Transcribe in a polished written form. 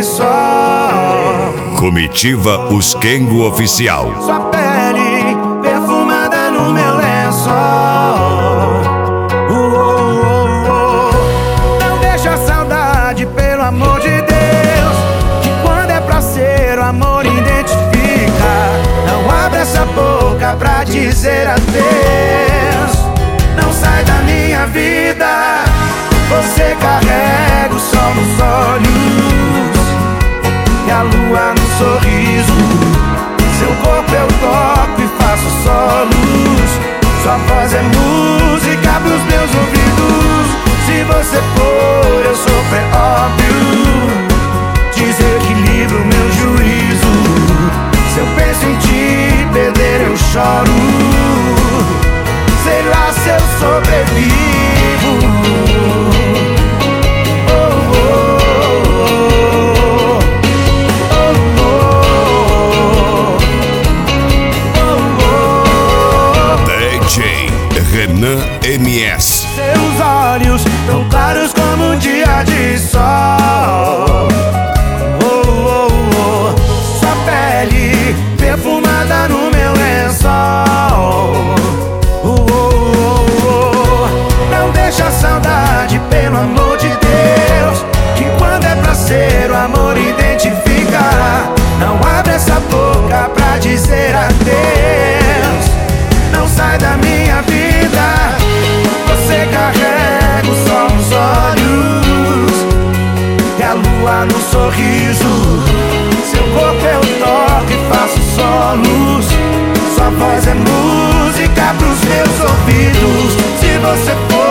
sol. Comitiva Os Kengo Oficial. Sua pele perfumada no meu lençol. Não deixa a saudade, pelo amor de Deus, que quando é pra ser o amor identifica. Não abre essa boca pra dizer adeus. Não sai da minha vida. Você carrega o sol nos olhos e a lua no sorriso. Seu corpo eu toco e faço solos. Sua voz é música pros meus ouvidos. Se você for, eu sofro, é óbvio. Desequilibro meu juízo. Se eu penso em te perder, eu choro. Sei lá se eu sobrevivo. Renan MS. Seus olhos tão claros como um dia de sol. Sua pele perfumada no meu lençol. Não deixa a saudade, pelo amor de Deus, que quando é pra ser o amor identifica. Não abre essa boca pra dizer adeus. Não sai da minha vida. Você carrega o sol nos olhos e a lua no sorriso. Seu corpo eu toco e faço solos. Sua voz é música pros meus ouvidos. Se você for